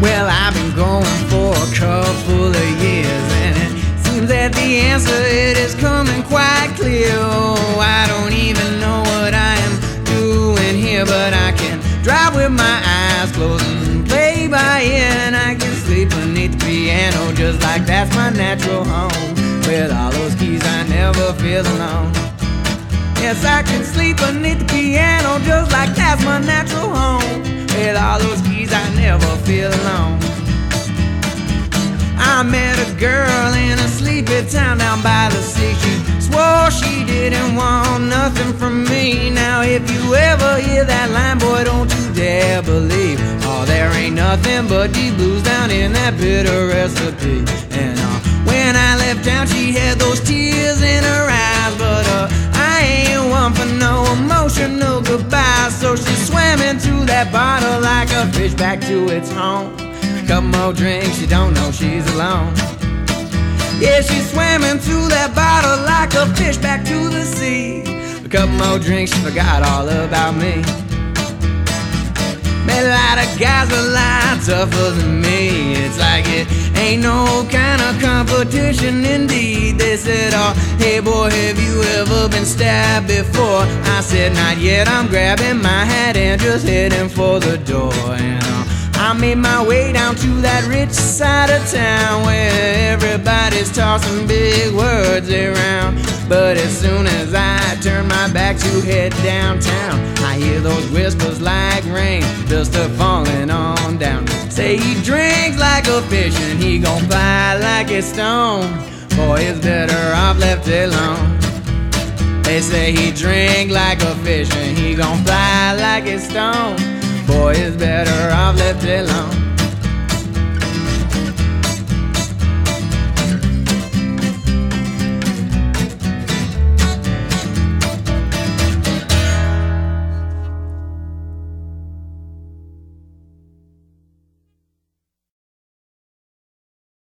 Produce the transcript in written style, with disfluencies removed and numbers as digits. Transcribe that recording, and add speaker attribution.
Speaker 1: Well, I've been going for a couple of years, and it seems that the answer it is coming quite clear. Oh, I don't even know what I am doing here, but I can drive with my eyes closed and play by ear, and I can sleep beneath the piano just like that's my natural home. With all those keys I never feel alone. Yes, I can sleep beneath the piano just like that's my natural home. With all those keys I never feel alone. I met a girl in a sleepy town down by the sea. She swore she didn't want nothing from me. Now if you ever hear that line, boy, don't you dare believe. Oh, there ain't nothing but deep blues down in that bitter recipe. And when I left town, she had those tears in her eyes, but I ain't one for no emotional goodbye. So she swam into that bottle like a fish back to its home. Couple more drinks, she don't know she's alone. Yeah, she swam into that bottle like a fish back to the sea. A couple more drinks, she forgot all about me. Met a lot of guys a lot tougher than me. It's like it ain't no kind of competition indeed. They said, oh, hey boy, have you ever been stabbed before? I said, not yet. I'm grabbing my hat and just heading for the door. And I made my way down to that rich side of town where everybody's tossing big words around. But as soon as I turn my back to head downtown, I hear those whispers like rain just falling on down. Say he drinks like a fish and he gon' fly like a stone. Boy, it's better off left alone. They say he drink like a fish and he gon' fly like a stone. Boy, it's better off left alone.